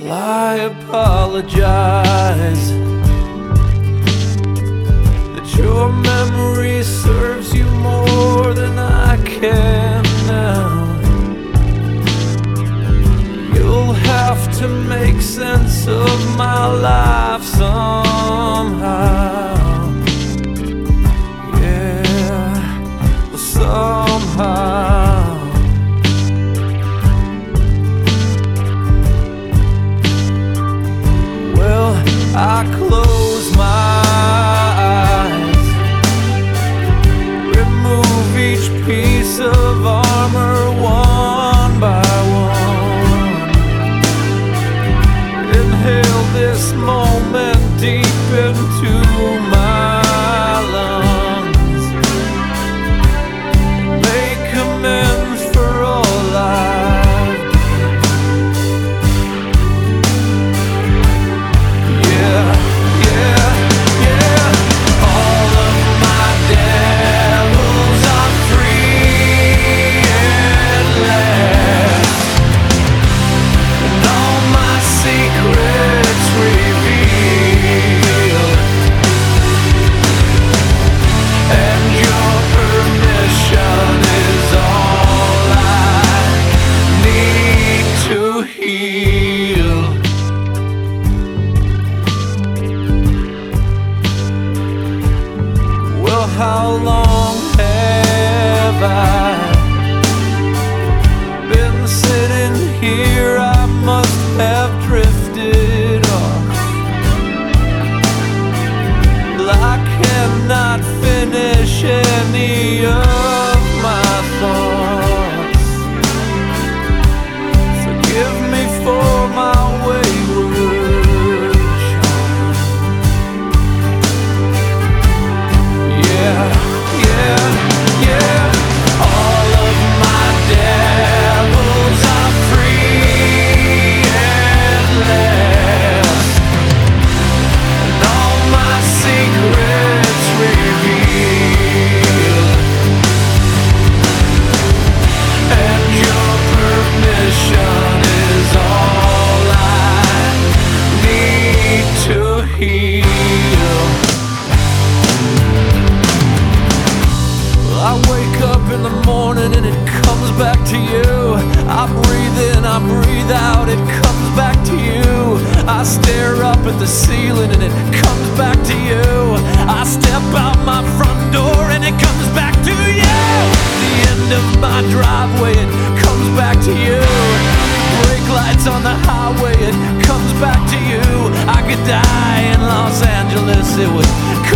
I apologize that your memory serves you more than I can now. You'll have to make sense of my life somehow. Yeah, somehow. Well, I close my eyes, remove each piece of armor one by one, inhale this moment deep into my lungs, make amends for all I've done. Yeah, yeah, yeah. All of my devils are free at last, and all my secrets revealed, and your permission is all I need to heal. Well, how long have I been sitting here? I must have drifted off. Well, I cannot finish any of my thoughts. Forgive me for my wayward child. Yeah, yeah, yeah. All of my devils are free at last, and all my secrets revealed, and your permission is all I need to heal. I wake up in the morning and it comes back to you. I breathe in, I breathe out, it comes back to you. I stare up at the ceiling and it comes back to you. I step out my front door and it comes back to you. The end of my driveway, it comes back to you. Brake lights on the highway, it comes back to you. I could die in Los Angeles, it would